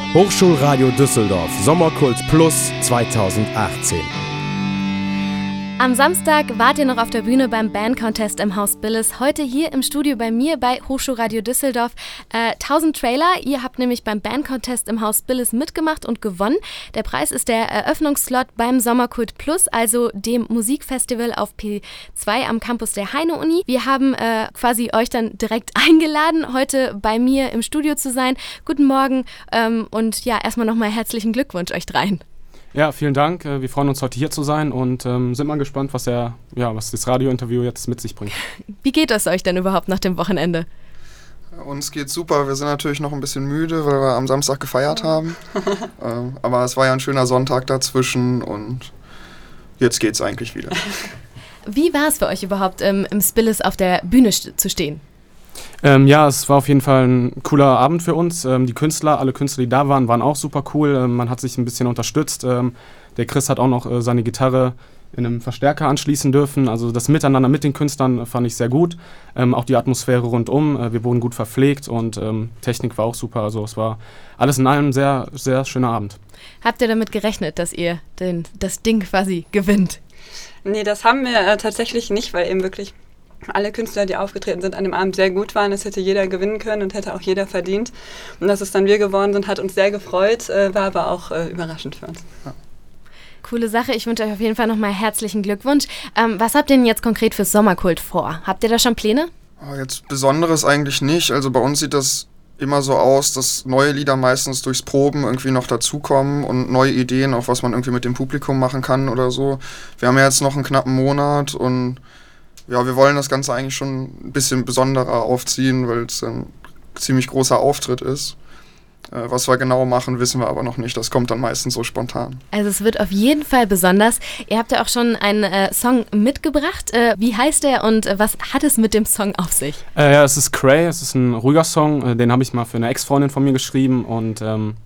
Hochschulradio Düsseldorf Sommerkult Plus 2018. Am Samstag wart ihr noch auf der Bühne beim Band-Contest im Haus Billes. Heute hier im Studio bei mir bei Hochschulradio Düsseldorf. 1000 Trailer. Ihr habt nämlich beim Band-Contest im Haus Billes mitgemacht und gewonnen. Der Preis ist der Eröffnungsslot beim Sommerkult Plus, also dem Musikfestival auf P2 am Campus der Heine-Uni. Wir haben quasi euch dann direkt eingeladen, heute bei mir im Studio zu sein. Guten Morgen und ja, erstmal nochmal herzlichen Glückwunsch euch dreien. Ja, vielen Dank. Wir freuen uns, heute hier zu sein und sind mal gespannt, was das Radiointerview jetzt mit sich bringt. Wie geht es euch denn überhaupt nach dem Wochenende? Uns geht's super. Wir sind natürlich noch ein bisschen müde, weil wir am Samstag gefeiert haben. Aber es war ja ein schöner Sonntag dazwischen und jetzt geht's eigentlich wieder. Wie war es für euch überhaupt, im Spilles auf der Bühne zu stehen? Es war auf jeden Fall ein cooler Abend für uns. Alle Künstler, die da waren auch super cool. Man hat sich ein bisschen unterstützt. Der Chris hat auch noch seine Gitarre in einem Verstärker anschließen dürfen. Also das Miteinander mit den Künstlern fand ich sehr gut. Auch die Atmosphäre rundum. Wir wurden gut verpflegt und Technik war auch super. Also es war alles in allem ein sehr, sehr schöner Abend. Habt ihr damit gerechnet, dass ihr das Ding quasi gewinnt? Nee, das haben wir tatsächlich nicht, weil eben wirklich alle Künstler, die aufgetreten sind, an dem Abend sehr gut waren. Es hätte jeder gewinnen können und hätte auch jeder verdient. Und dass es dann wir geworden sind, hat uns sehr gefreut, war aber auch überraschend für uns. Ja. Coole Sache. Ich wünsche euch auf jeden Fall nochmal herzlichen Glückwunsch. Was habt ihr denn jetzt konkret fürs Sommerkult vor? Habt ihr da schon Pläne? Jetzt Besonderes eigentlich nicht. Also bei uns sieht das immer so aus, dass neue Lieder meistens durchs Proben irgendwie noch dazukommen und neue Ideen, auch was man irgendwie mit dem Publikum machen kann oder so. Wir haben ja jetzt noch einen knappen Monat und ja, wir wollen das Ganze eigentlich schon ein bisschen besonderer aufziehen, weil es ein ziemlich großer Auftritt ist. Was wir genau machen, wissen wir aber noch nicht. Das kommt dann meistens so spontan. Also es wird auf jeden Fall besonders. Ihr habt ja auch schon einen Song mitgebracht. Wie heißt der und was hat es mit dem Song auf sich? Es ist Cray, es ist ein ruhiger Song. Den habe ich mal für eine Ex-Freundin von mir geschrieben und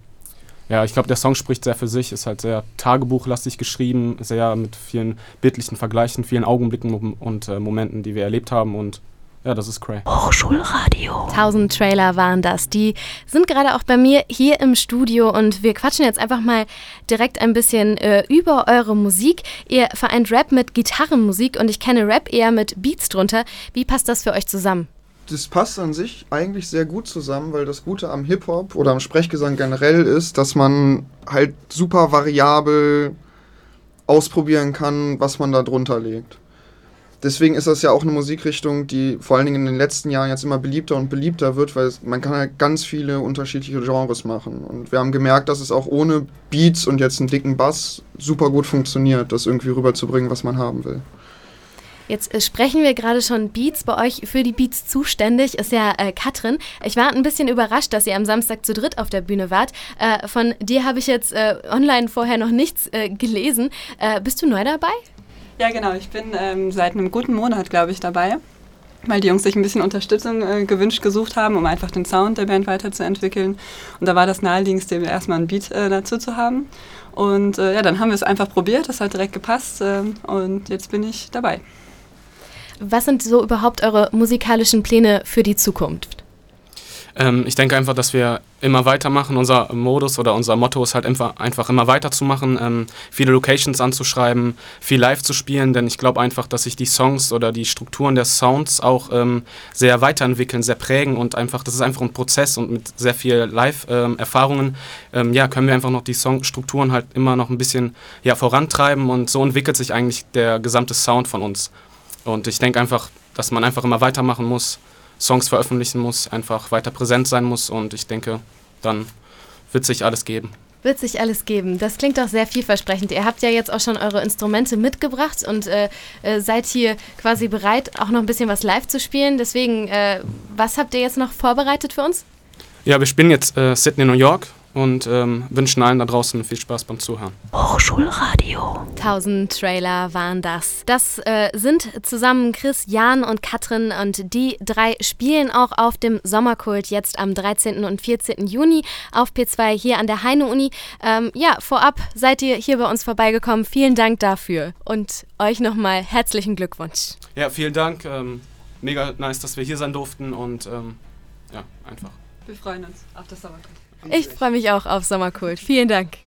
ich glaube, der Song spricht sehr für sich, ist halt sehr tagebuchlastig geschrieben, sehr mit vielen bildlichen Vergleichen, vielen Augenblicken und Momenten, die wir erlebt haben und ja, das ist Cray. Hochschulradio. 1000 Trailer waren das. Die sind gerade auch bei mir hier im Studio und wir quatschen jetzt einfach mal direkt ein bisschen über eure Musik. Ihr vereint Rap mit Gitarrenmusik und ich kenne Rap eher mit Beats drunter. Wie passt das für euch zusammen? Das passt an sich eigentlich sehr gut zusammen, weil das Gute am Hip-Hop oder am Sprechgesang generell ist, dass man halt super variabel ausprobieren kann, was man da drunter legt. Deswegen ist das ja auch eine Musikrichtung, die vor allen Dingen in den letzten Jahren jetzt immer beliebter und beliebter wird, weil man kann halt ganz viele unterschiedliche Genres machen. Und wir haben gemerkt, dass es auch ohne Beats und jetzt einen dicken Bass super gut funktioniert, das irgendwie rüberzubringen, was man haben will. Jetzt sprechen wir gerade schon Beats. Bei euch für die Beats zuständig ist ja Katrin. Ich war ein bisschen überrascht, dass ihr am Samstag zu dritt auf der Bühne wart. Von dir habe ich jetzt online vorher noch nichts gelesen. Bist du neu dabei? Ja, genau. Ich bin seit einem guten Monat, glaube ich, dabei, weil die Jungs sich ein bisschen Unterstützung gesucht haben, um einfach den Sound der Band weiterzuentwickeln. Und da war das naheliegendste, erstmal ein Beat dazu zu haben. Und dann haben wir es einfach probiert. Das hat direkt gepasst und jetzt bin ich dabei. Was sind so überhaupt eure musikalischen Pläne für die Zukunft? Ich denke einfach, dass wir immer weitermachen. Unser Modus oder unser Motto ist halt einfach immer weiterzumachen, viele Locations anzuschreiben, viel live zu spielen, denn ich glaube einfach, dass sich die Songs oder die Strukturen der Sounds auch sehr weiterentwickeln, sehr prägen und einfach, das ist einfach ein Prozess und mit sehr viel Live-Erfahrungen, können wir einfach noch die Songstrukturen halt immer noch ein bisschen vorantreiben und so entwickelt sich eigentlich der gesamte Sound von uns. Und ich denke einfach, dass man einfach immer weitermachen muss, Songs veröffentlichen muss, einfach weiter präsent sein muss und ich denke, dann wird sich alles geben. Wird sich alles geben. Das klingt doch sehr vielversprechend. Ihr habt ja jetzt auch schon eure Instrumente mitgebracht und seid hier quasi bereit, auch noch ein bisschen was live zu spielen. Deswegen, was habt ihr jetzt noch vorbereitet für uns? Ja, wir spielen jetzt Sydney, New York. Und wünschen allen da draußen viel Spaß beim Zuhören. Hochschulradio. 1000 Trailer waren das. Das sind zusammen Chris, Jan und Katrin und die drei spielen auch auf dem Sommerkult jetzt am 13. und 14. Juni auf P2 hier an der Heine-Uni. Vorab seid ihr hier bei uns vorbeigekommen. Vielen Dank dafür und euch nochmal herzlichen Glückwunsch. Ja, vielen Dank. Mega nice, dass wir hier sein durften und einfach. Wir freuen uns auf das Sommerkult. Ich freue mich auch auf Sommerkult. Vielen Dank.